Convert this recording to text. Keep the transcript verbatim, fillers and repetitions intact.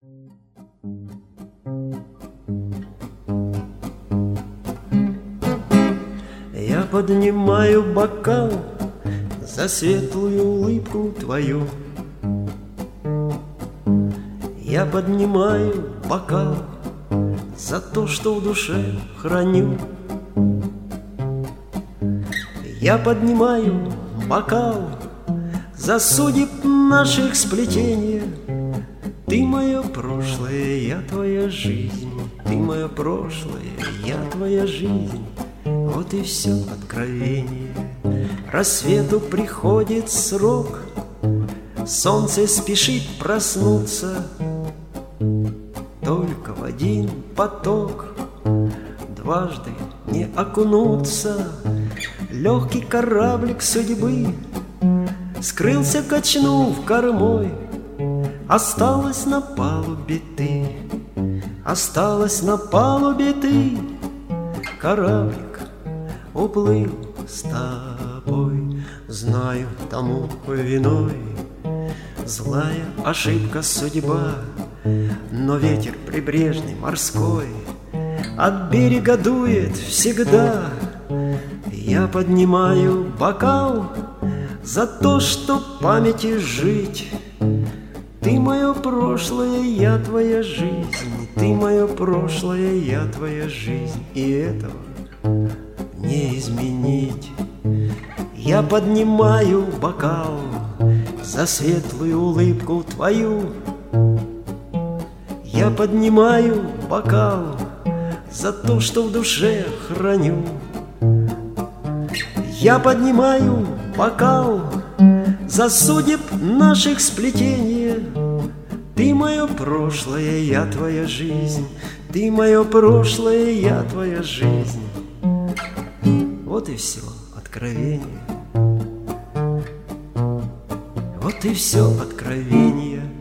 Я поднимаю бокал за светлую улыбку твою. Я поднимаю бокал за то, что в душе храню. Я поднимаю бокал за судеб наших сплетения. Ты мое прошлое, я твоя жизнь. Ты мое прошлое, я твоя жизнь. Вот и все откровение. Рассвету приходит срок, солнце спешит проснуться. Только в один поток дважды не окунуться. Легкий кораблик судьбы скрылся, качнув кормой. Осталась на палубе ты, осталась на палубе ты. Кораблик уплыл с тобой. Знаю, тому виной злая ошибка судьба, но ветер прибрежный морской от берега дует всегда. Я поднимаю бокал за то, что памяти жить. Ты мое прошлое, я твоя жизнь. Ты мое прошлое, я твоя жизнь. И этого не изменить. Я поднимаю бокал за светлую улыбку твою. Я поднимаю бокал за то, что в душе храню. Я поднимаю бокал за судеб наших сплетения. Ты мое прошлое, я твоя жизнь. Ты мое прошлое, я твоя жизнь. Вот и все откровение. Вот и все откровение.